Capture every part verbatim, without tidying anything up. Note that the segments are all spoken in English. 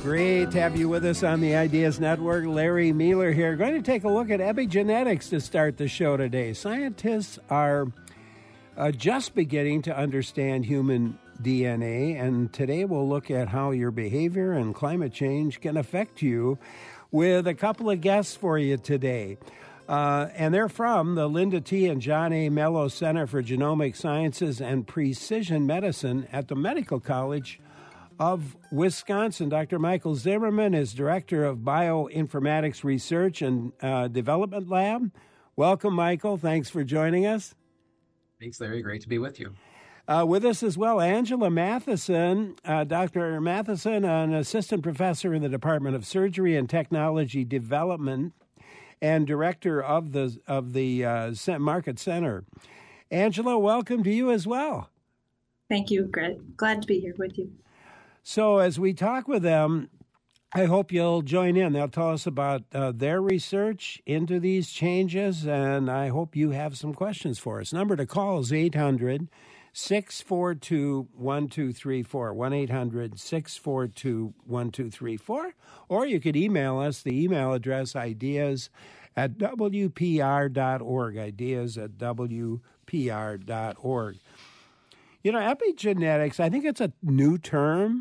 Great to have you with us on the Ideas Network. Larry Mueller here. Going to take a look at epigenetics to start the show today. Scientists are uh, just beginning to understand human D N A, and today we'll look at how your behavior and climate change can affect you with a couple of guests for you today. Uh, and they're from the Linda T. and John A. Mello Center for Genomic Sciences and Precision Medicine at the Medical College of Wisconsin. Doctor Michael Zimmerman is Director of Bioinformatics Research and uh, Development Lab. Welcome, Michael. Thanks for joining us. Thanks, Larry. Great to be with you. Uh, with us as well, Angela Matheson. Uh, Doctor Matheson, an assistant professor in the Department of Surgery and Technology Development and director of the of the uh, Market Center. Angela, welcome to you as well. Thank you, Greg. Glad to be here with you. So as we talk with them, I hope you'll join in. They'll tell us about uh, their research into these changes, and I hope you have some questions for us. Number to call is eight hundred, six four two, one two three four, one eight hundred, six four two, one two three four, or you could email us. The email address, ideas at w p r dot org, ideas at w p r dot org. You know, epigenetics, I think it's a new term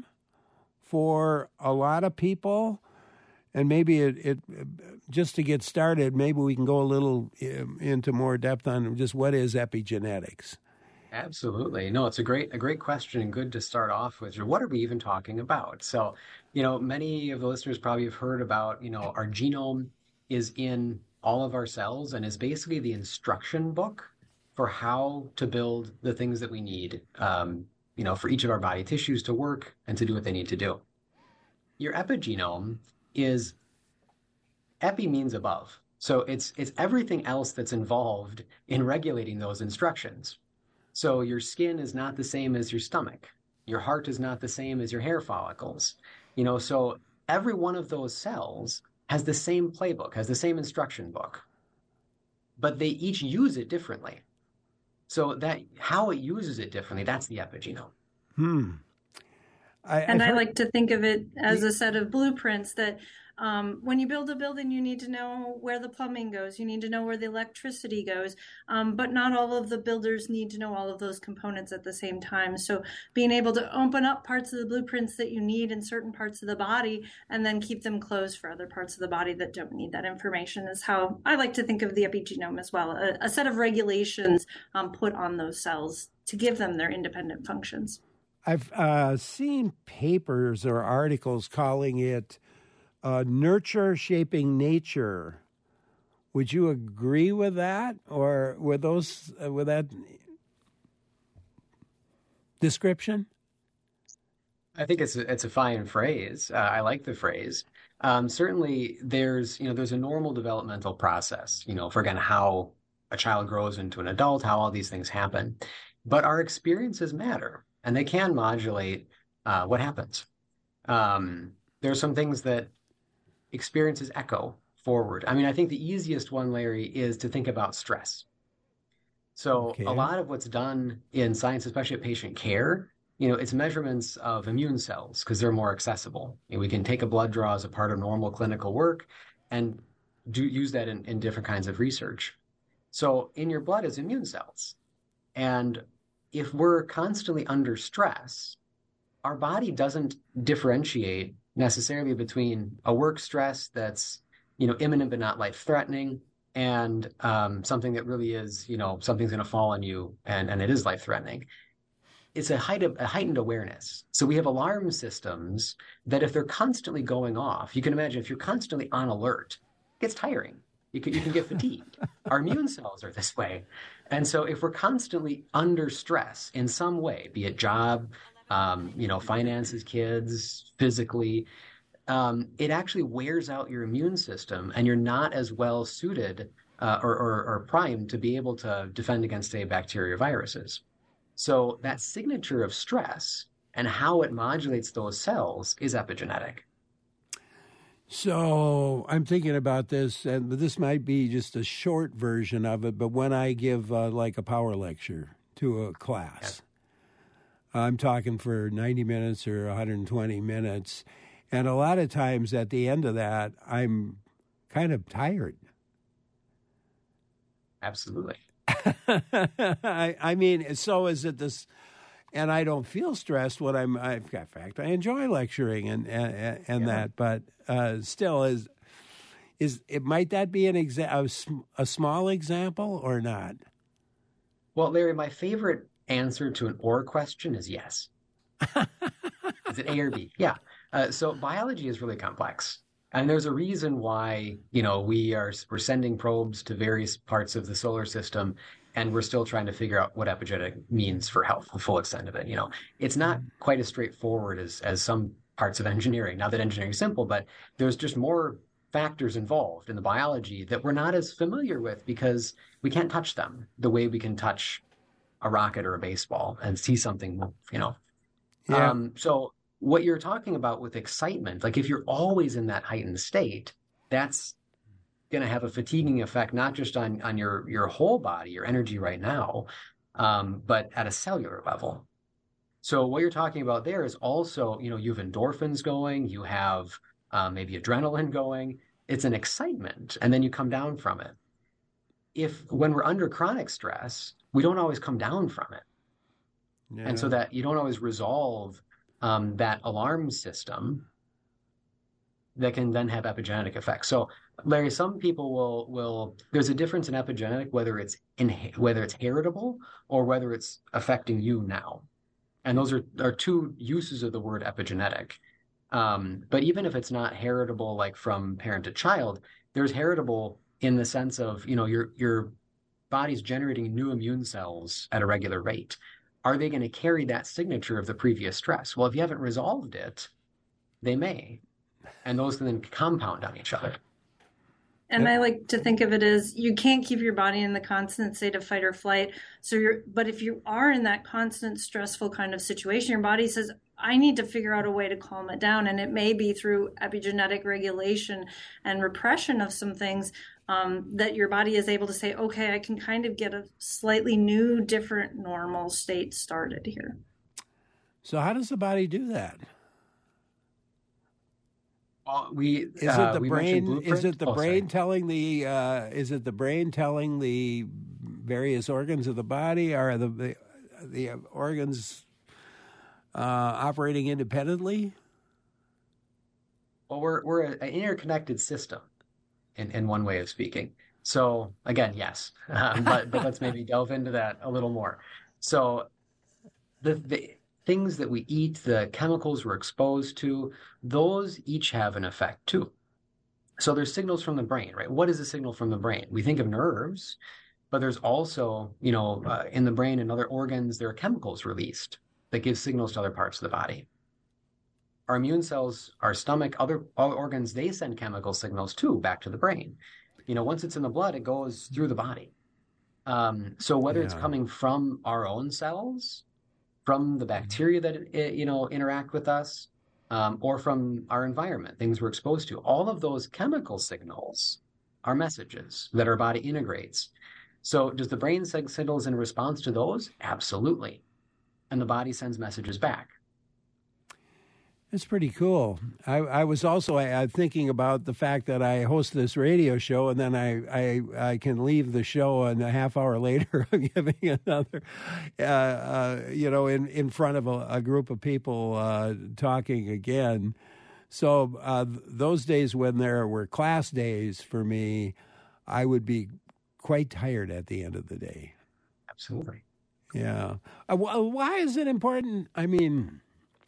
for a lot of people, and maybe it, it just to get started, maybe we can go a little into more depth on just what is epigenetics. Absolutely. No, it's a great a great question and good to start off with. What are we even talking about? So, you know, many of the listeners probably have heard about, you know, our genome is in all of our cells and is basically the instruction book for how to build the things that we need, um, you know, for each of our body tissues to work and to do what they need to do. Your epigenome is, epi means above. So it's it's everything else that's involved in regulating those instructions. So your skin is not the same as your stomach. Your heart is not the same as your hair follicles. You know, so every one of those cells has the same playbook, has the same instruction book, but they each use it differently. So that how it uses it differently, that's the epigenome. Hmm. I, and heard... I like to think of it as a set of blueprints that um, when you build a building, you need to know where the plumbing goes. You need to know where the electricity goes. Um, but not all of the builders need to know all of those components at the same time. So being able to open up parts of the blueprints that you need in certain parts of the body and then keep them closed for other parts of the body that don't need that information is how I like to think of the epigenome as well. A, a set of regulations um, put on those cells to give them their independent functions. I've uh, seen papers or articles calling it uh, nurture shaping nature. Would you agree with that, or with those uh, with that description? I think it's a, it's a fine phrase. Uh, I like the phrase. Um, certainly, there's you know there's a normal developmental process. You know, for again how a child grows into an adult, how all these things happen, but our experiences matter. And they can modulate uh, what happens. Um, there are some things that experiences echo forward. I mean, I think the easiest one, Larry, is to think about stress. So okay. A lot of what's done in science, especially at patient care, you know, it's measurements of immune cells because they're more accessible. You know, we can take a blood draw as a part of normal clinical work and do use that in, in different kinds of research. So in your blood is immune cells. And if we're constantly under stress, our body doesn't differentiate necessarily between a work stress that's, you know, imminent but not life-threatening and um, something that really is, you know, something's going to fall on you and, and it is life-threatening. It's a, height of, a heightened awareness. So we have alarm systems that if they're constantly going off, you can imagine if you're constantly on alert, it gets tiring. You can, you can get fatigued. Our immune cells are this way. And so if we're constantly under stress in some way, be it job, um, you know, finances, kids, physically, um, it actually wears out your immune system and you're not as well suited uh, or, or, or primed to be able to defend against, say, bacteria or viruses. So that signature of stress and how it modulates those cells is epigenetic. So I'm thinking about this, and this might be just a short version of it, but when I give uh, like a power lecture to a class, yeah. I'm talking for ninety minutes or one hundred twenty minutes, And a lot of times at the end of that, I'm kind of tired. Absolutely. I, I mean, so is it this, and I don't feel stressed when I'm, I, in fact, I enjoy lecturing and and, and yeah. that, but uh, still, is, is it, might that be an exa- a, a small example or not? Well, Larry, my favorite answer to an or question is yes. Is it A or B? Yeah. Uh, so biology is really complex. And there's a reason why, you know, we are we're sending probes to various parts of the solar system, and we're still trying to figure out what epigenetic means for health, the full extent of it. You know, it's not quite as straightforward as as some parts of engineering. Not that engineering is simple, but there's just more factors involved in the biology that we're not as familiar with because we can't touch them the way we can touch a rocket or a baseball and see something, you know. Yeah. Um, so what you're talking about with excitement, like if you're always in that heightened state, that's going to have a fatiguing effect, not just on, on your, your whole body, your energy right now, um, but at a cellular level. So what you're talking about there is also, you know, you have endorphins going, you have uh, maybe adrenaline going. It's an excitement, and then you come down from it. If when we're under chronic stress, we don't always come down from it. Yeah. And so that you don't always resolve um, that alarm system that can then have epigenetic effects. So, Larry, some people will will there's a difference in epigenetic, whether it's in whether it's heritable or whether it's affecting you now. And those are, are two uses of the word epigenetic. Um, but even if it's not heritable, like from parent to child, there's heritable in the sense of, you know, your your body's generating new immune cells at a regular rate. Are they going to carry that signature of the previous stress? Well, if you haven't resolved it, they may. And those can then compound on each other. And yep. I like to think of it as you can't keep your body in the constant state of fight or flight. So you're, but if you are in that constant stressful kind of situation, your body says, I need to figure out a way to calm it down. And it may be through epigenetic regulation and repression of some things um, that your body is able to say, okay, I can kind of get a slightly new, different, normal state started here. So how does the body do that? Well, we is it uh, the we brain? Is it the oh, brain sorry. telling the? Uh, is it the brain telling the various organs of the body? Are the the, the organs uh, operating independently? Well, we're we're an interconnected system, in, in one way of speaking. So again, yes, um, but but let's maybe delve into that a little more. So the the. things that we eat, the chemicals we're exposed to, those each have an effect too. So there's signals from the brain, right? What is a signal from the brain? We think of nerves, but there's also, you know, uh, in the brain and other organs, there are chemicals released that give signals to other parts of the body. Our immune cells, our stomach, other, other organs, they send chemical signals too back to the brain. You know, once it's in the blood, it goes through the body. Um, so whether yeah. it's coming from our own cells, from the bacteria that, you know, interact with us, um, or from our environment, things we're exposed to. All of those chemical signals are messages that our body integrates. So does the brain send signals in response to those? Absolutely. And the body sends messages back. That's pretty cool. I, I was also I, I'm thinking about the fact that I host this radio show, and then I, I, I can leave the show, and a half hour later I'm giving another, uh, uh, you know, in, in front of a, a group of people uh, talking again. So uh, those days when there were class days for me, I would be quite tired at the end of the day. Absolutely. Yeah. Uh, why is it important? I mean,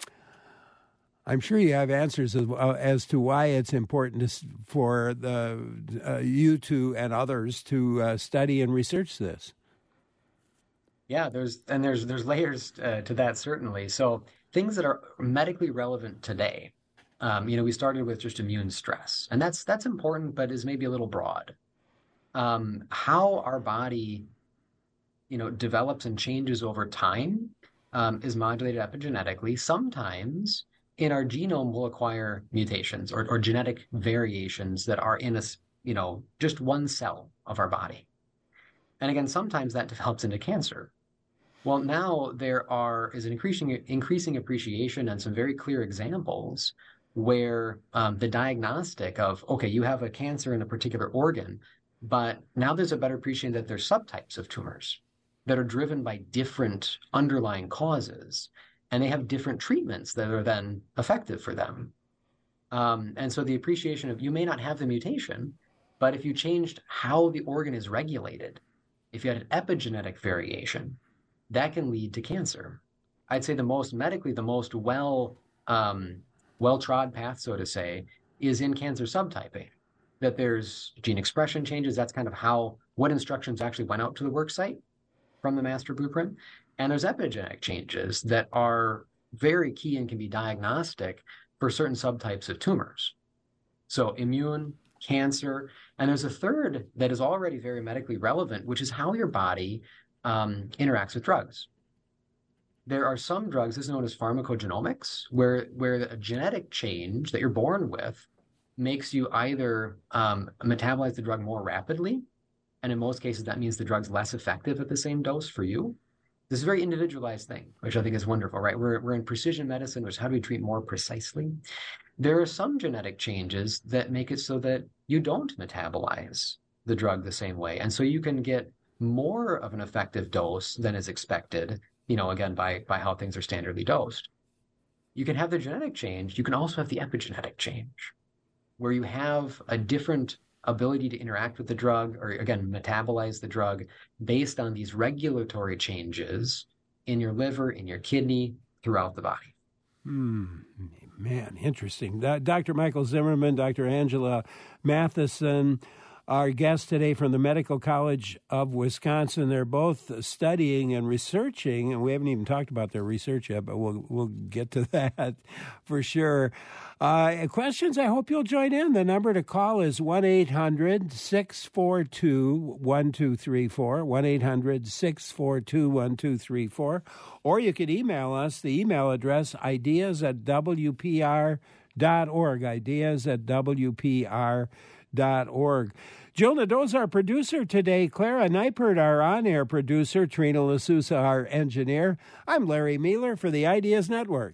I'm sure you have answers as, uh, as to why it's important to, for the uh, you to and others to uh, study and research this. Yeah, there's and there's there's layers uh, to that certainly. So things that are medically relevant today. Um, you know, we started with just immune stress, and that's that's important, but is maybe a little broad. Um, how our body, you know, develops and changes over time um, is modulated epigenetically. Sometimes in our genome, we'll acquire mutations or, or genetic variations that are in a, you know, just one cell of our body. And again, sometimes that develops into cancer. Well, now there are is an increasing increasing appreciation and some very clear examples where um, the diagnostic of, okay, you have a cancer in a particular organ, but now there's a better appreciation that there's subtypes of tumors that are driven by different underlying causes, and they have different treatments that are then effective for them. Um, and so the appreciation of, you may not have the mutation, but if you changed how the organ is regulated, if you had an epigenetic variation, that can lead to cancer. I'd say the most medically, the most well, um, well-trod path, so to say, is in cancer subtyping, that there's gene expression changes. That's kind of how, what instructions actually went out to the work site from the master blueprint. And there's epigenetic changes that are very key and can be diagnostic for certain subtypes of tumors. So immune, cancer, and there's a third that is already very medically relevant, which is how your body um, interacts with drugs. There are some drugs, this is known as pharmacogenomics, where, where a genetic change that you're born with makes you either um, metabolize the drug more rapidly, and in most cases that means the drug's less effective at the same dose for you. This is a very individualized thing, which I think is wonderful, right? We're, we're in precision medicine, which how do we treat more precisely? There are some genetic changes that make it so that you don't metabolize the drug the same way. And so you can get more of an effective dose than is expected, you know, again, by, by how things are standardly dosed. You can have the genetic change. You can also have the epigenetic change, where you have a different ability to interact with the drug, or again, metabolize the drug based on these regulatory changes in your liver, in your kidney, throughout the body. Hmm. Man, interesting. Doctor Michael Zimmerman, Doctor Angela Matheson, our guests today from the Medical College of Wisconsin. They're both studying and researching, and we haven't even talked about their research yet, but we'll we'll get to that for sure. Uh, questions, I hope you'll join in. The number to call is one eight hundred six four two one two three four, one eight hundred six four two one two three four, or you could email us. The email address, ideas at w p r dot org, ideas at w p r dot org. Jill Nadeau's our producer today. Clara Neipert, our on-air producer. Trina Lasusa, our engineer. I'm Larry Mueller for the Ideas Network.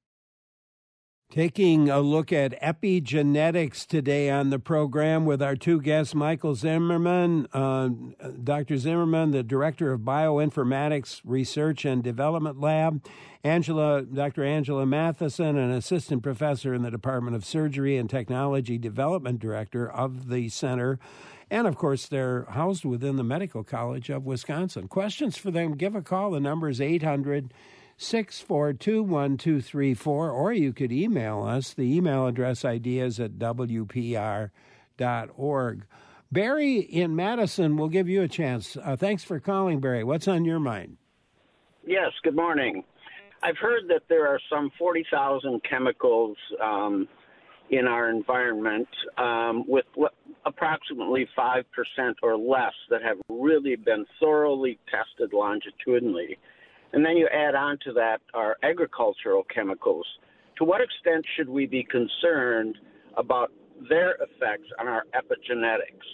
Taking a look at epigenetics today on the program with our two guests, Michael Zimmerman, uh, Doctor Zimmerman, the Director of Bioinformatics Research and Development Lab, Angela, Doctor Angela Matheson, an Assistant Professor in the Department of Surgery and Technology Development Director of the Center. And, of course, they're housed within the Medical College of Wisconsin. Questions for them, give a call. The number is eight hundred six four two one two three four, or you could email us. The email address, ideas at w p r dot org. Barry in Madison will give you a chance. Uh, thanks for calling, Barry. What's on your mind? Yes, good morning. I've heard that there are some forty thousand chemicals um, in our environment um, with l- approximately five percent or less that have really been thoroughly tested longitudinally. And then you add on to that our agricultural chemicals. To what extent should we be concerned about their effects on our epigenetics?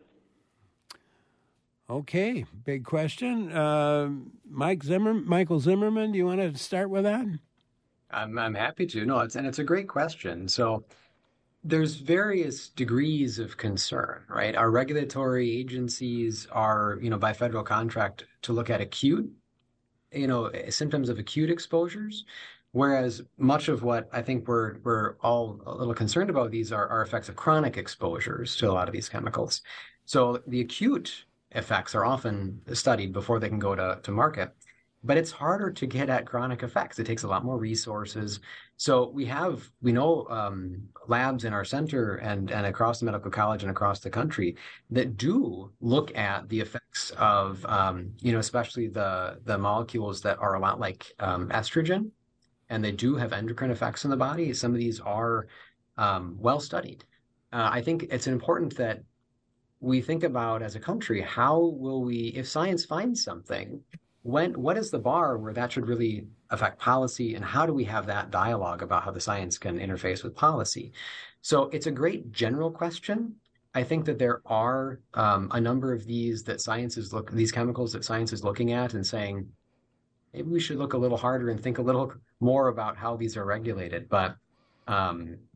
Okay, big question. Uh, Mike Zimmer, Michael Zimmerman, do you want to start with that? I'm I'm happy to. No, it's and it's a great question. So there's various degrees of concern, right? Our regulatory agencies are, you know, by federal contract to look at acute, you know, symptoms of acute exposures, whereas much of what I think we're we're all a little concerned about these are, are effects of chronic exposures to a lot of these chemicals. So the acute effects are often studied before they can go to, to market, but it's harder to get at chronic effects. It takes a lot more resources. So we have, we know um, labs in our center and, and across the medical college and across the country that do look at the effects of, um, you know, especially the, the molecules that are a lot like um, estrogen, and they do have endocrine effects in the body. Some of these are um, well studied. Uh, I think it's important that we think about as a country, how will we, if science finds something, when, what is the bar where that should really affect policy, and how do we have that dialogue about how the science can interface with policy? So it's a great general question. I think that there are um, a number of these that science is look, these chemicals that science is looking at and saying, maybe we should look a little harder and think a little more about how these are regulated. But um,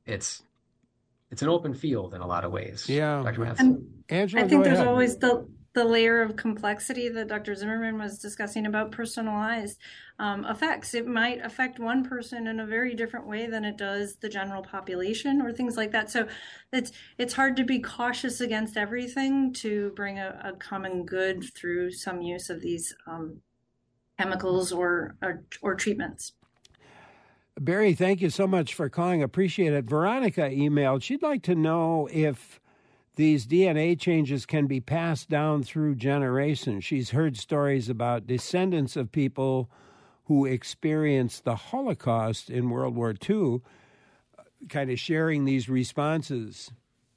it's it's an open field in a lot of ways. Yeah. Doctor Matheson. And Angela, I think go there's ahead. always the the layer of complexity that Doctor Zimmerman was discussing about personalized um, effects. It might affect one person in a very different way than it does the general population or things like that. So it's it's hard to be cautious against everything to bring a, a common good through some use of these um, chemicals or, or or treatments. Barry, thank you so much for calling. Appreciate it. Veronica emailed. She'd like to know if these D N A changes can be passed down through generations. She's heard stories about descendants of people who experienced the Holocaust in World War Two, kind of sharing these responses.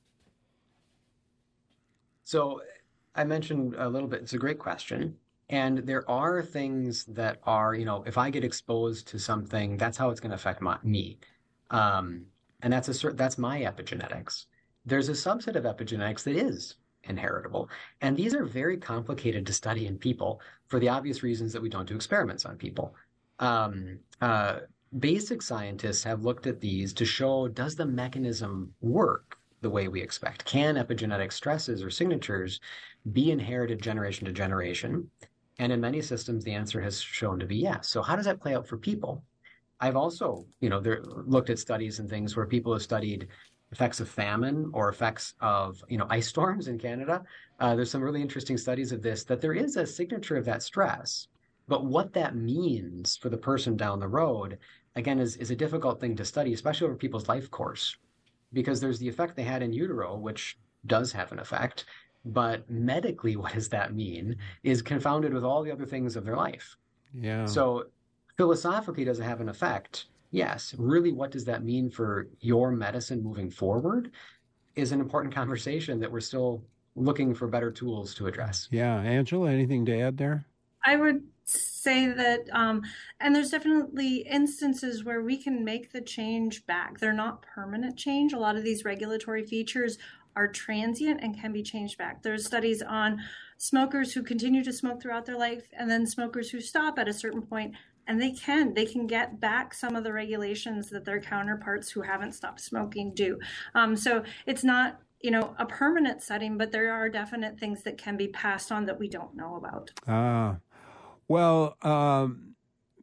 So I mentioned a little bit, it's a great question. And there are things that are, you know, if I get exposed to something, that's how it's going to affect my, me. Um, and that's a cer- that's my epigenetics. There's a subset of epigenetics that is inheritable. And these are very complicated to study in people for the obvious reasons that we don't do experiments on people. Um, uh, basic scientists have looked at these to show, does the mechanism work the way we expect? Can epigenetic stresses or signatures be inherited generation to generation? And in many systems, the answer has shown to be yes. So how does that play out for people? I've also, you know, there, looked at studies and things where people have studied effects of famine or effects of, you know, ice storms in Canada. Uh, there's some really interesting studies of this, that there is a signature of that stress. But what that means for the person down the road, again, is, is a difficult thing to study, especially over people's life course, because there's the effect they had in utero, which does have an effect. But medically, what does that mean is confounded with all the other things of their life. Yeah. So philosophically, does it have an effect? Yes. Really, what does that mean for your medicine moving forward is an important conversation that we're still looking for better tools to address. Yeah. Angela, anything to add there? I would say that, um, and there's definitely instances where we can make the change back. They're not permanent change. A lot of these regulatory features are transient and can be changed back. There's studies on smokers who continue to smoke throughout their life, and then smokers who stop at a certain point, and they can they can get back some of the regulations that their counterparts who haven't stopped smoking do. Um, so it's not, you know, a permanent setting, but there are definite things that can be passed on that we don't know about. Ah, well, um,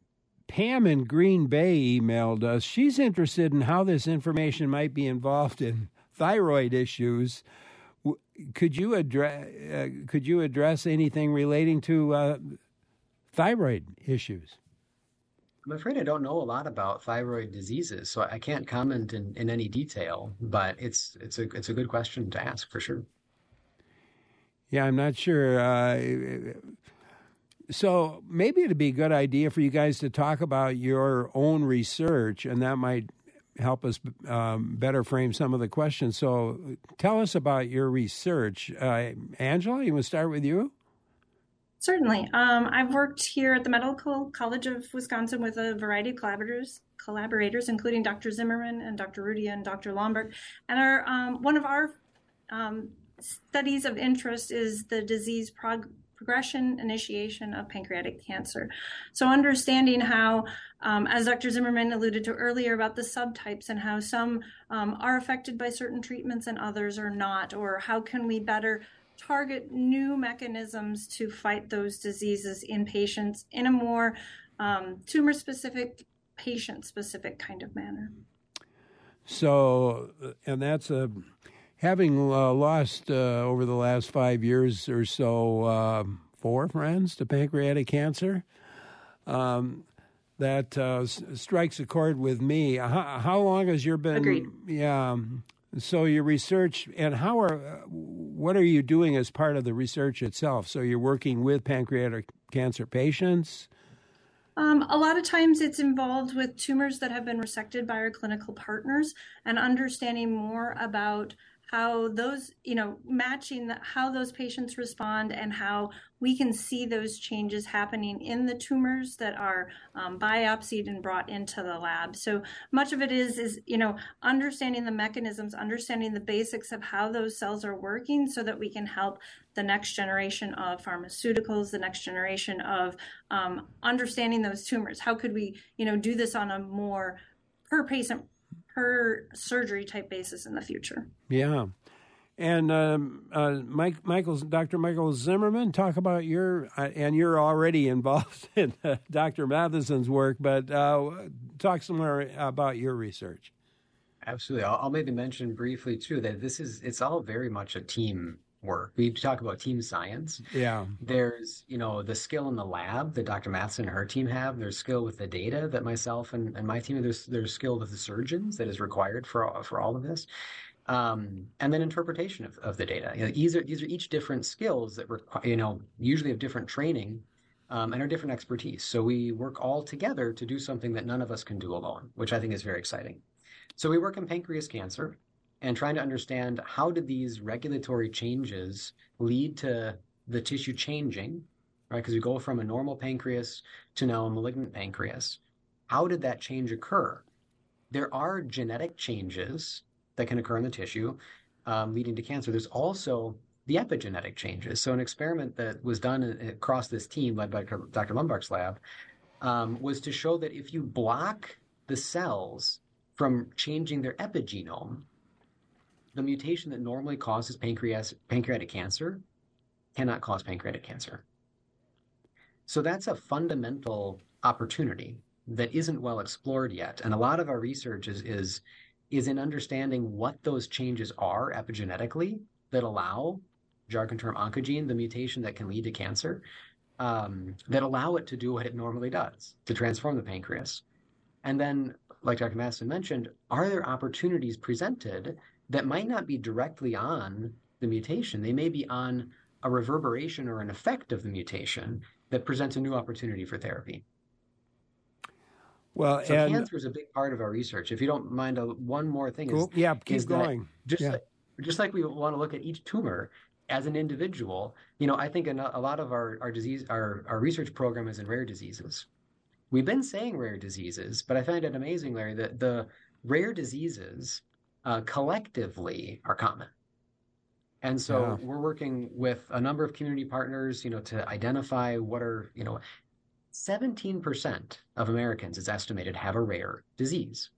Pam in Green Bay emailed us. She's interested in how this information might be involved in thyroid issues. Could you address uh, could you address anything relating to uh, thyroid issues? I'm afraid I don't know a lot about thyroid diseases, so I can't comment in, in any detail, but it's it's a it's a good question to ask for sure. Yeah, I'm not sure. Uh, so maybe it'd be a good idea for you guys to talk about your own research, and that might help us um, better frame some of the questions. So tell us about your research. Uh, Angela, you want to start with you? Certainly. Um, I've worked here at the Medical College of Wisconsin with a variety of collaborators, collaborators, including Doctor Zimmerman and Doctor Rudia and Doctor Lomberg. And our um, one of our um, studies of interest is the disease prog- progression initiation of pancreatic cancer. So understanding how, um, as Doctor Zimmerman alluded to earlier, about the subtypes and how some um, are affected by certain treatments and others are not, or how can we better target new mechanisms to fight those diseases in patients in a more um, tumor-specific, patient-specific kind of manner. So, and that's a, having uh, lost uh, over the last five years or so uh, four friends to pancreatic cancer, um, that uh, s- strikes a chord with me. How, how long has your been? Agreed. Yeah. So your research, and how are, what are you doing as part of the research itself? So you're working with pancreatic cancer patients? Um, a lot of times it's involved with tumors that have been resected by our clinical partners and understanding more about how those, you know, matching the, how those patients respond and how we can see those changes happening in the tumors that are um, biopsied and brought into the lab. So much of it is, is, you know, understanding the mechanisms, understanding the basics of how those cells are working so that we can help the next generation of pharmaceuticals, the next generation of um, understanding those tumors. How could we, you know, do this on a more per patient per surgery type basis in the future. Yeah. And um, uh, Mike, Michael's, Doctor Michael Zimmerman, talk about your, uh, and you're already involved in uh, Doctor Matheson's work, but uh, talk some more about your research. Absolutely. I'll, I'll maybe mention briefly, too, that this is, it's all very much a team work. We talk about team science. Yeah. There's, you know, the skill in the lab that Doctor Matheson and her team have. There's skill with the data that myself and, and my team, there's, there's skill with the surgeons that is required for all, for all of this. Um, and then interpretation of, of the data. You know, these are these are each different skills that require, you know, usually have different training um, and are different expertise. So we work all together to do something that none of us can do alone, which I think is very exciting. So we work in pancreas cancer and trying to understand how did these regulatory changes lead to the tissue changing, right? Because we go from a normal pancreas to now a malignant pancreas. How did that change occur? There are genetic changes that can occur in the tissue, um, leading to cancer. There's also the epigenetic changes. So an experiment that was done across this team led by Doctor Lundbach's lab um, was to show that if you block the cells from changing their epigenome, the mutation that normally causes pancreas, pancreatic cancer cannot cause pancreatic cancer. So that's a fundamental opportunity that isn't well explored yet. And a lot of our research is, is is in understanding what those changes are epigenetically that allow, jargon term oncogene, the mutation that can lead to cancer, um, that allow it to do what it normally does, to transform the pancreas. And then, like Doctor Matheson mentioned, are there opportunities presented that might not be directly on the mutation? They may be on a reverberation or an effect of the mutation that presents a new opportunity for therapy. Well, so and cancer is a big part of our research. If you don't mind, uh, one more thing is, cool. yeah, keep is going. Just, yeah. like, just like we want to look at each tumor as an individual, you know, I think a, a lot of our, our disease, our, our research program is in rare diseases. We've been saying rare diseases, but I find it amazing, Larry, that the rare diseases uh, collectively are common. And so yeah. we're working with a number of community partners, you know, to identify what are, you know, seventeen percent of Americans, it's estimated, have a rare disease.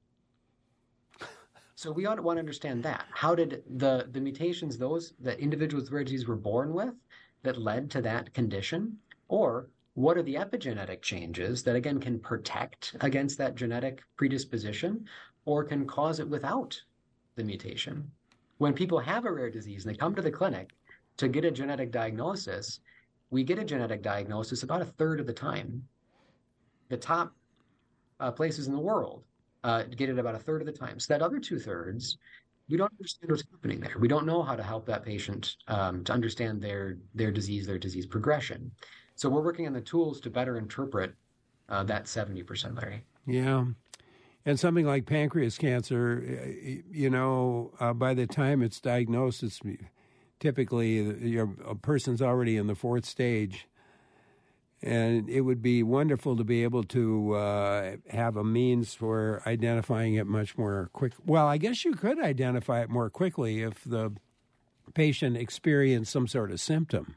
So we ought to want to understand that. How did the, the mutations, those that individuals with rare disease were born with, that led to that condition? Or what are the epigenetic changes that, again, can protect against that genetic predisposition or can cause it without the mutation? When people have a rare disease and they come to the clinic to get a genetic diagnosis, we get a genetic diagnosis about a third of the time. The top uh, places in the world uh, get it about a third of the time. So that other two thirds, we don't understand what's happening there. We don't know how to help that patient um, to understand their their disease, their disease progression. So we're working on the tools to better interpret uh, that seventy percent, Larry. Yeah. And something like pancreas cancer, you know, uh, by the time it's diagnosed, it's typically your, a person's already in the fourth stage. And it would be wonderful to be able to uh, have a means for identifying it much more quick. Well, I guess you could identify it more quickly if the patient experienced some sort of symptom.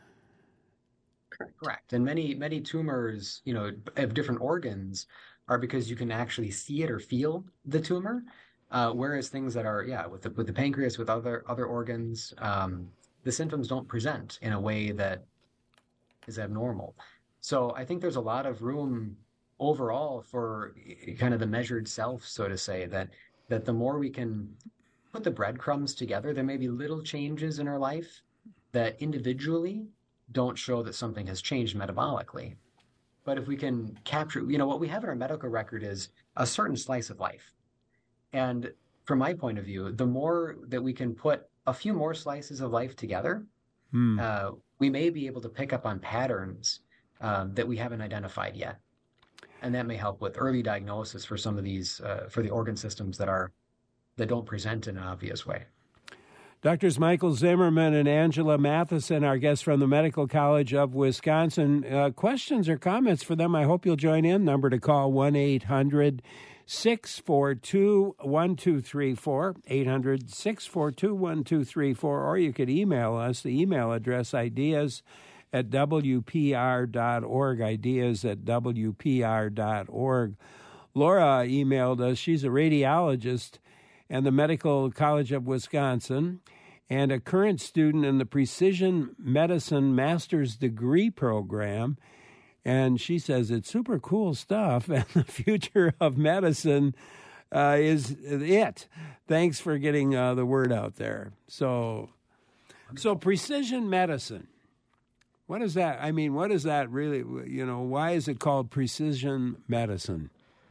Correct. Correct. And many, many tumors, you know, of different organs are because you can actually see it or feel the tumor. Uh, whereas things that are, yeah, with the, with the pancreas, with other, other organs, um, the symptoms don't present in a way that is abnormal. So I think there's a lot of room overall for kind of the measured self, so to say, that, that the more we can put the breadcrumbs together, there may be little changes in our life that individually don't show that something has changed metabolically. But if we can capture, you know, what we have in our medical record is a certain slice of life. And from my point of view, the more that we can put a few more slices of life together, hmm. uh, we may be able to pick up on patterns um, that we haven't identified yet. And that may help with early diagnosis for some of these, uh, for the organ systems that are, that don't present in an obvious way. Doctors Michael Zimmerman and Angela Matheson, our guests from the Medical College of Wisconsin. Uh, questions or comments for them, I hope you'll join in. Number to call, one eight hundred six four two one two three four, eight hundred six four two one two three four, or you could email us. The email address, ideas at w p r dot org, ideas at w p r dot org. Laura emailed us. She's a radiologist at the Medical College of Wisconsin and a current student in the Precision Medicine Master's Degree Program. And she says it's super cool stuff, and the future of medicine uh, is it. Thanks for getting uh, the word out there. So, so precision medicine. What is that? I mean, what is that really? You know, why is it called precision medicine?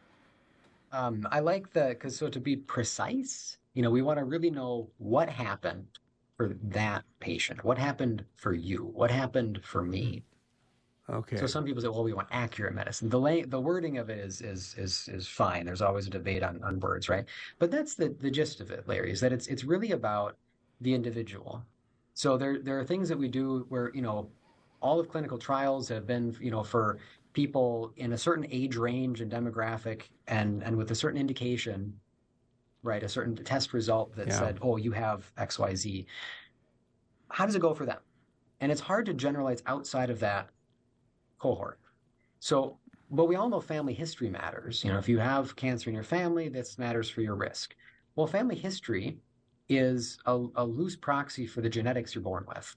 Um, I like the, because so to be precise, you know, we want to really know what happened for that patient. What happened for you? What happened for me? Okay. So some people say, well, we want accurate medicine. The la- the wording of it is is is is fine. There's always a debate on, on words, right? But that's the, the gist of it, Larry, is that it's it's really about the individual. So there there are things that we do where, you know, all of clinical trials have been, you know, for people in a certain age range and demographic and, and with a certain indication, right, a certain test result that yeah. said, oh, you have X Y Z. How does it go for them? And it's hard to generalize outside of that cohort. So, but we all know family history matters. You know, if you have cancer in your family, this matters for your risk. Well, family history is a, a loose proxy for the genetics you're born with.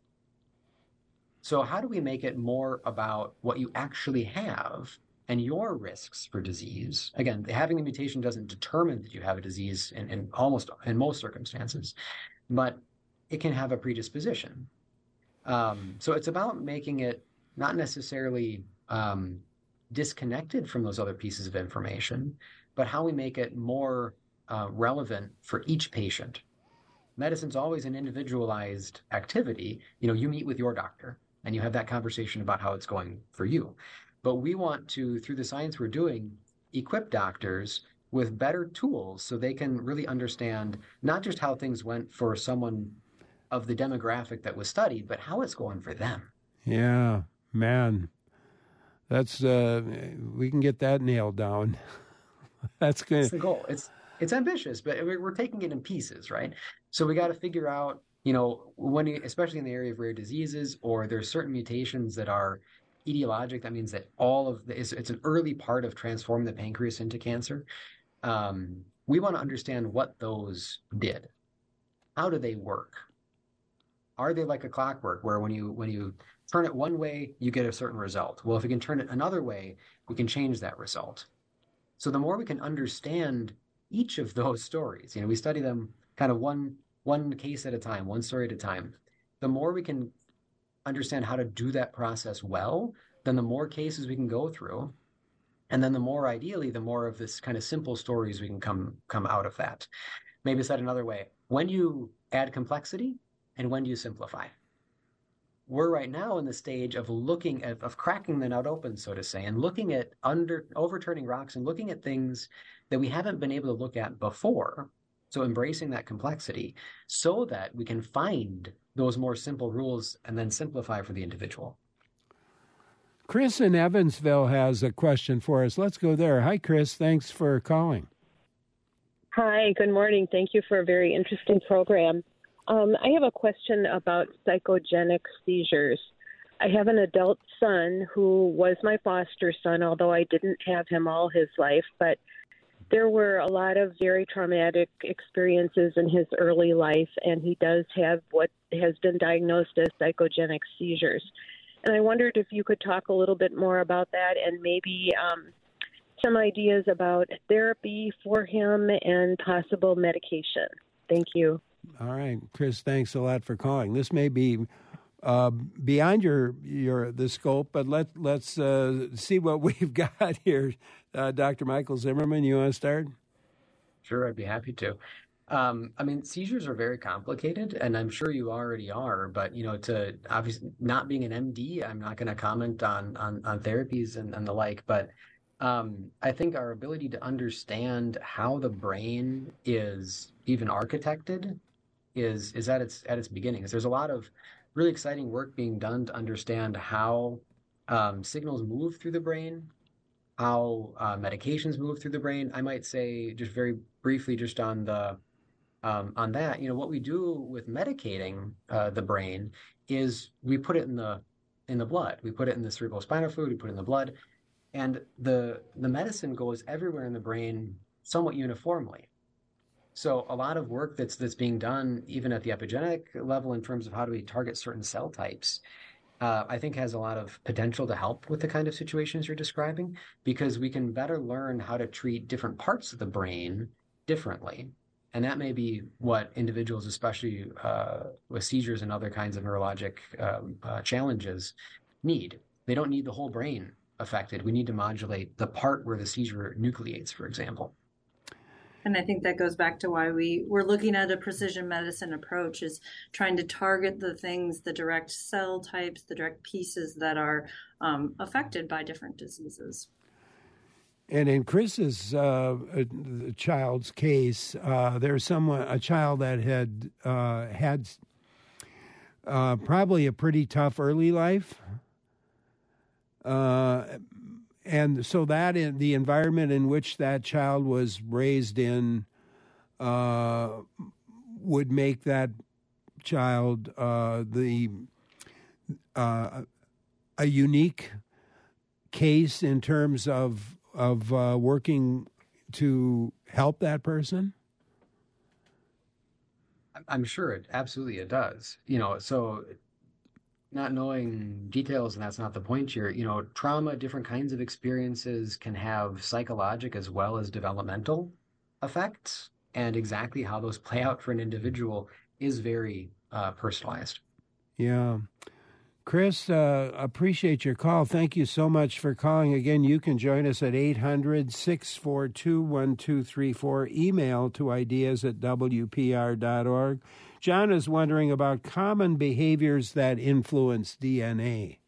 So how do we make it more about what you actually have and your risks for disease? Again, having the mutation doesn't determine that you have a disease in, in almost in most circumstances, but it can have a predisposition. Um, so it's about making it not necessarily um, disconnected from those other pieces of information, but how we make it more uh, relevant for each patient. Medicine's always an individualized activity. You know, you meet with your doctor and you have that conversation about how it's going for you. But we want to, through the science we're doing, equip doctors with better tools so they can really understand not just how things went for someone of the demographic that was studied, but how it's going for them. Yeah, man. That's, uh, we can get that nailed down. That's good. That's the goal. It's, it's ambitious, but we're taking it in pieces, right? So we got to figure out, you know, when, you, especially in the area of rare diseases, or there's certain mutations that are etiologic. That means that all of the, it's, it's an early part of transforming the pancreas into cancer. Um, we want to understand what those did. How do they work? Are they like a clockwork where when you when you turn it one way, you get a certain result? Well, if we can turn it another way, we can change that result. So the more we can understand each of those stories, you know, we study them kind of one one case at a time, one story at a time. The more we can understand how to do that process well, then the more cases we can go through. And then the more, ideally, the more of this kind of simple stories we can come come out of that. Maybe said another way, when you add complexity and when do you simplify? We're right now in the stage of looking at, of cracking the nut open, so to say, and looking at under overturning rocks and looking at things that we haven't been able to look at before. So embracing that complexity so that we can find those more simple rules and then simplify for the individual. Chris in Evansville has a question for us. Let's go there. Hi, Chris. Thanks for calling. Hi, good morning. Thank you for a very interesting program. Um, I have a question about psychogenic seizures. I have an adult son who was my foster son, although I didn't have him all his life, but there were a lot of very traumatic experiences in his early life, and he does have what has been diagnosed as psychogenic seizures. And I wondered if you could talk a little bit more about that and maybe um, some ideas about therapy for him and possible medication. Thank you. All right, Chris, thanks a lot for calling. This may be uh, beyond your your the scope, but let, let's uh, see what we've got here. Uh, Doctor Michael Zimmerman, you want to start? Sure, I'd be happy to. Um, I mean, seizures are very complicated, and I'm sure you already are, but, you know, to obviously not being an M D, I'm not going to comment on, on, on therapies and, and the like, but um, I think our ability to understand how the brain is even architected is is at its at its beginnings. There's a lot of really exciting work being done to understand how um, signals move through the brain, how uh, medications move through the brain. I might say just very briefly, just on the um, on that, you know, what we do with medicating uh, the brain is we put it in the in the blood. We put it in the cerebrospinal fluid. We put it in the blood, And the the medicine goes everywhere in the brain somewhat uniformly. So a lot of work that's that's being done, even at the epigenetic level, in terms of how do we target certain cell types, uh, I think has a lot of potential to help with the kind of situations you're describing, because we can better learn how to treat different parts of the brain differently. And that may be what individuals, especially uh, with seizures and other kinds of neurologic um, uh, challenges, need. They don't need the whole brain affected. We need to modulate the part where the seizure nucleates, for example. And I think that goes back to why we, we're looking at a precision medicine approach, is trying to target the things, the direct cell types, the direct pieces that are um, affected by different diseases. And in Chris's uh, child's case, uh, there's someone, a child that had uh, had uh, probably a pretty tough early life. Uh, and so that in the environment in which that child was raised in uh, would make that child uh, the uh, a unique case in terms of of uh, working to help that person? I'm sure it absolutely it does. You know, so not knowing details, and that's not the point here. You know, trauma, different kinds of experiences can have psychologic as well as developmental effects, and exactly how those play out for an individual is very uh, personalized. Yeah. Chris, uh, appreciate your call. Thank you so much for calling. Again, you can join us at eight hundred, six four two, one two three four. Email to ideas at w p r dot org. John is wondering about common behaviors that influence D N A.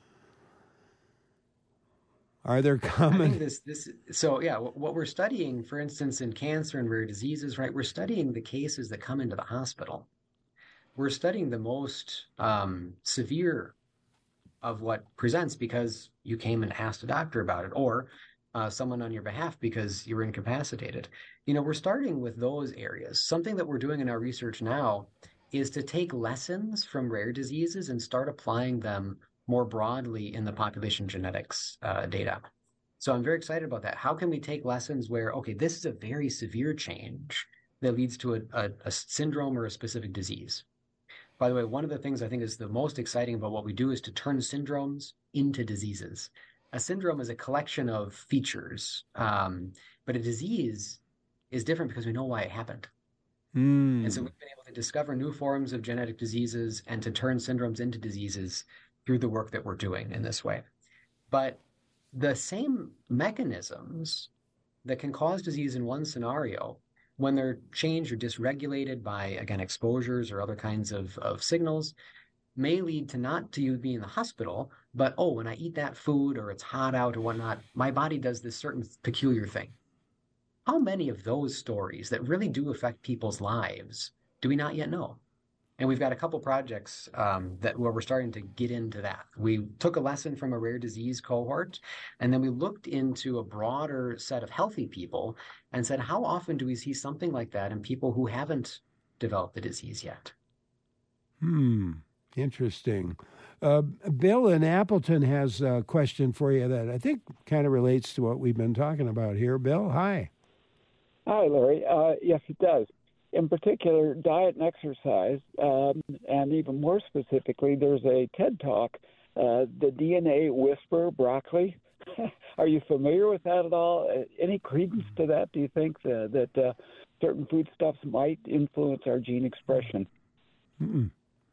Are there common... I think this, this, so yeah, what we're studying, for instance, in cancer and rare diseases, right, we're studying the cases that come into the hospital. We're studying the most um, severe of what presents because you came and asked a doctor about it, or uh, someone on your behalf because you were incapacitated. You know, we're starting with those areas. Something that we're doing in our research now is to take lessons from rare diseases and start applying them more broadly in the population genetics uh, data. So I'm very excited about that. How can we take lessons where, okay, this is a very severe change that leads to a, a, a syndrome or a specific disease? By the way, one of the things I think is the most exciting about what we do is to turn syndromes into diseases. A syndrome is a collection of features, um, but a disease is different because we know why it happened. Mm. And so we've been able to discover new forms of genetic diseases and to turn syndromes into diseases through the work that we're doing in this way. But the same mechanisms that can cause disease in one scenario, when they're changed or dysregulated by, again, exposures or other kinds of, of signals, may lead to not to you being in the hospital, but, oh, when I eat that food or it's hot out or whatnot, my body does this certain peculiar thing. How many of those stories that really do affect people's lives do we not yet know? And we've got a couple projects um, that where we're starting to get into that. We took a lesson from a rare disease cohort, and then we looked into a broader set of healthy people and said, how often do we see something like that in people who haven't developed the disease yet? Hmm, interesting. Uh, Bill in Appleton has a question for you that I think kind of relates to what we've been talking about here. Bill, hi. Hi, Larry. Uh, yes, it does. In particular, diet and exercise, um, and even more specifically, there's a TED Talk, uh, the D N A Whisperer, broccoli. Are you familiar with that at all? Uh, any credence to that? Do you think uh, that uh, certain foodstuffs might influence our gene expression? Mm-mm.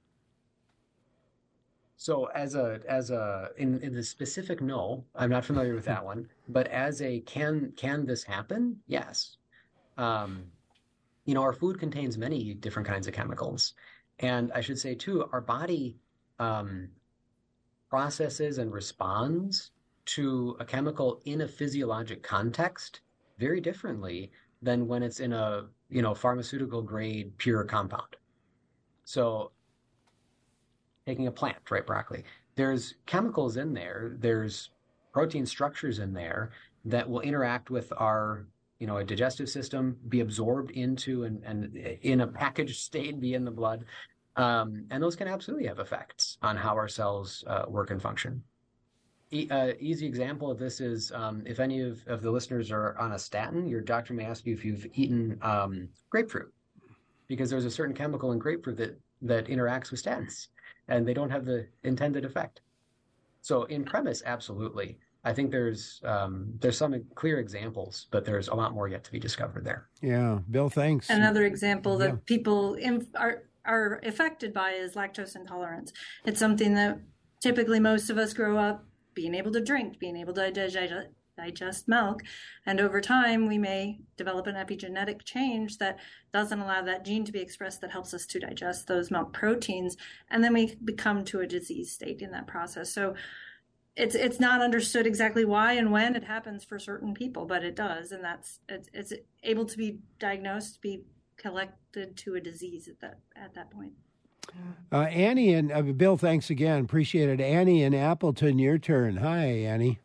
So as a as a in, in the specific, no, I'm not familiar with that one. But as a can can this happen? Yes. Um, You know, our food contains many different kinds of chemicals. And I should say, too, our body um, processes and responds to a chemical in a physiologic context very differently than when it's in a, you know, pharmaceutical grade pure compound. So taking a plant, right, broccoli, there's chemicals in there, there's protein structures in there that will interact with our you know, a digestive system, be absorbed into and, and in a packaged state, be in the blood. Um, and those can absolutely have effects on how our cells uh, work and function. E- uh, easy example of this is um, if any of, of the listeners are on a statin, your doctor may ask you if you've eaten um, grapefruit, because there's a certain chemical in grapefruit that, that interacts with statins, and they don't have the intended effect. So in premise, absolutely. I think there's um, there's some clear examples, but there's a lot more yet to be discovered there. Yeah. Bill, thanks. Another example that Yeah. people inf- are are affected by is lactose intolerance. It's something that typically most of us grow up being able to drink, being able to digest, digest milk. And over time, we may develop an epigenetic change that doesn't allow that gene to be expressed that helps us to digest those milk proteins. And then we become to a disease state in that process. So it's it's not understood exactly why and when it happens for certain people, but it does. And that's it's, it's able to be diagnosed, be collected to a disease at that at that point. Uh, Annie and uh, Bill, thanks again. Appreciate it. Annie in Appleton, your turn. Hi, Annie.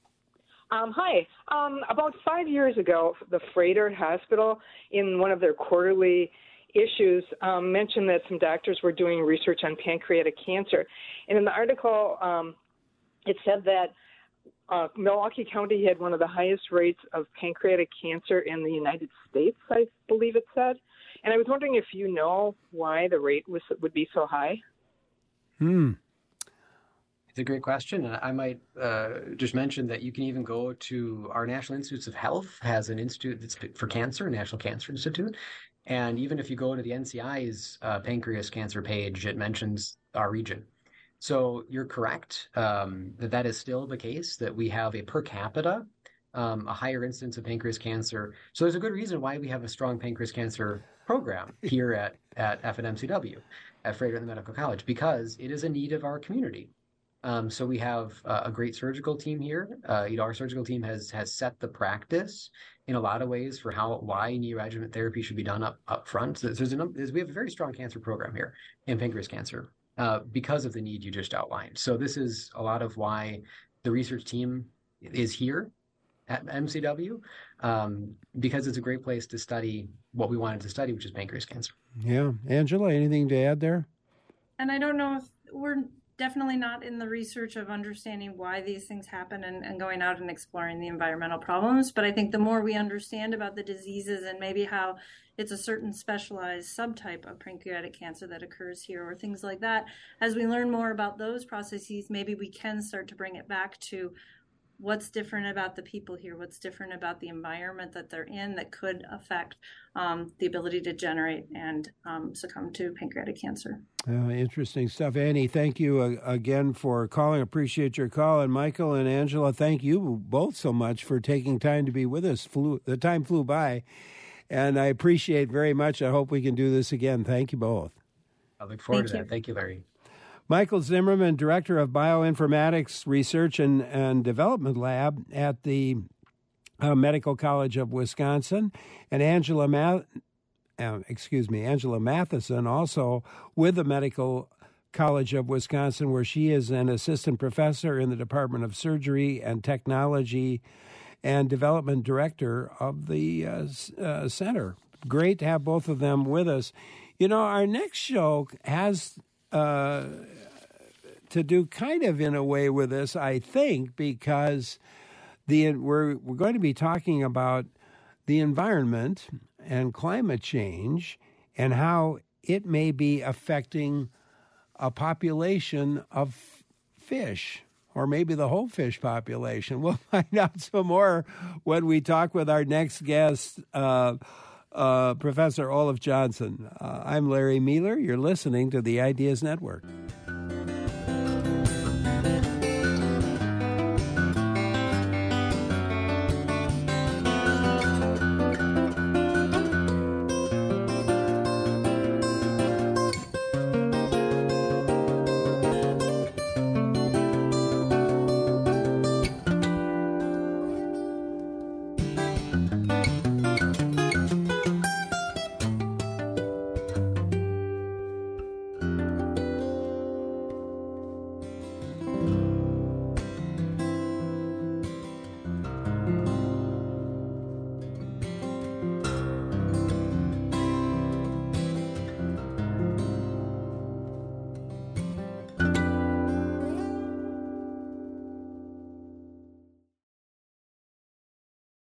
Um, hi. Um, about five years ago, the Froedtert Hospital, in one of their quarterly issues, um, mentioned that some doctors were doing research on pancreatic cancer. And in the article, um, it said that uh, Milwaukee County had one of the highest rates of pancreatic cancer in the United States, I believe it said. And I was wondering if you know why the rate was would be so high. Hmm. It's a great question. And I might uh, just mention that you can even go to our National Institutes of Health has an institute that's for cancer, National Cancer Institute. And even if you go to the N C I's uh, pancreas cancer page, it mentions our region. So you're correct um, that that is still the case, that we have a per capita, um, a higher incidence of pancreas cancer. So there's a good reason why we have a strong pancreas cancer program here at, at F N M C W, at Froedtert Medical College, because it is a need of our community. Um, so we have uh, a great surgical team here. Uh, you know, our surgical team has has set the practice in a lot of ways for how why neoadjuvant therapy should be done up up front. So there's a number, we have a very strong cancer program here in pancreas cancer uh, because of the need you just outlined. So this is a lot of why the research team is here at M C W, um, because it's a great place to study what we wanted to study, which is pancreas cancer. Yeah. Angela, anything to add there? And I don't know if we're definitely not in the research of understanding why these things happen and, and going out and exploring the environmental problems. But I think the more we understand about the diseases and maybe how it's a certain specialized subtype of pancreatic cancer that occurs here or things like that, as we learn more about those processes, maybe we can start to bring it back to what's different about the people here, what's different about the environment that they're in that could affect um, the ability to generate and um, succumb to pancreatic cancer. Uh, interesting stuff. Annie, thank you uh, again for calling. Appreciate your call. And Michael and Angela, thank you both so much for taking time to be with us. Flew, the time flew by, and I appreciate very much. I hope we can do this again. Thank you both. I look forward Thank to you. that. Thank you, Larry. Michael Zimmerman, Director of Bioinformatics Research and, and Development Lab at the uh, Medical College of Wisconsin, and Angela Ma- uh, excuse me, Angela Matheson, also with the Medical College of Wisconsin, where she is an assistant professor in the Department of Surgery and Technology and Development Director of the uh, uh, center. Great to have both of them with us. You know, our next show has Uh, to do kind of in a way with this, I think, because the we're we're going to be talking about the environment and climate change and how it may be affecting a population of fish, or maybe the whole fish population. We'll find out some more when we talk with our next guest, uh, Uh, Professor Olaf Johnson. Uh, I'm Larry Mueller. You're listening to the Ideas Network.